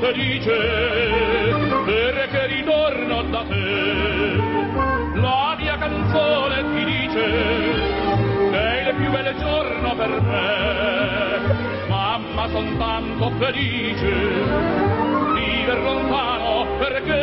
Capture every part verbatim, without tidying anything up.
felice perché ritorno da te. La mia canzone ti dice che è il più bel giorno per me. Mamma, son tanto felice di viver lontano perché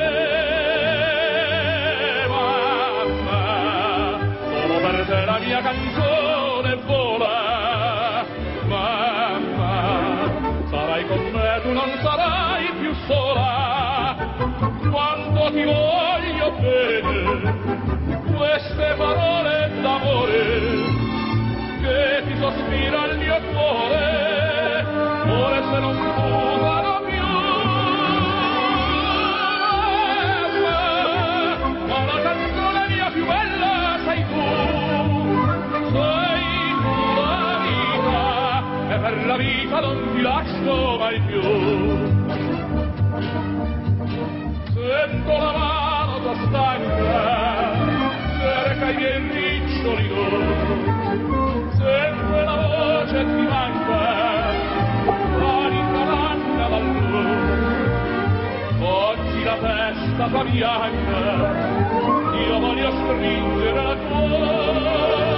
mamma, solo per te la mia canzone vola. Mamma, sarai con me, tu non sarai più sola. Quanto ti voglio bene, queste parole d'amore che ti sospira il mio cuore, ora se non scusano più. Ma la canzone mia più bella sei tu, sei tu la vita, e per la vita non ti lascio mai più. Sento la mano tua stanca, cerca i miei riccioli d'oro, sempre la voce ti manca, l'anima manca dall'oro. Oggi la testa tua bianca, io voglio stringere la cuore.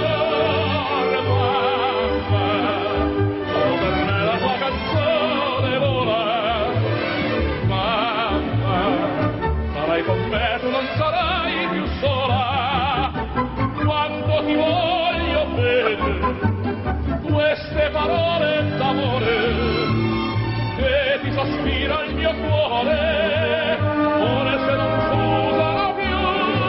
Mamma, solo per me la tua canzone vola. Mamma, sarai con me, tu non sarai più sola. Quanto ti voglio bene, queste parole d'amore che ti sospira il mio cuore, ora se non scusano più.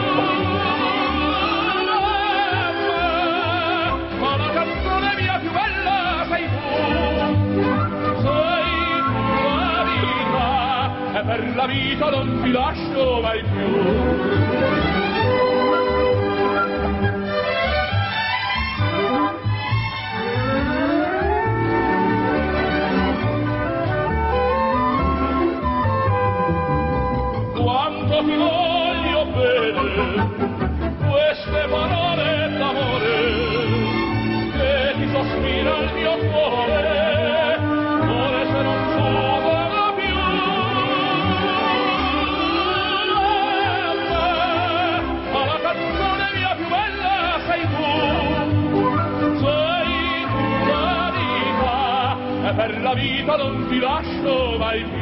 Ma la canzone mia più bella sei tu, sei tu la vita, e per la vita non ti lascio mai più. Quanto ti voglio bene, queste parole d'amore che ti sospira il mio cuore, ora se non scusano più. Ma la canzone mia più bella sei tu, sei tu la vita, e per la vita non ti lascio mai più.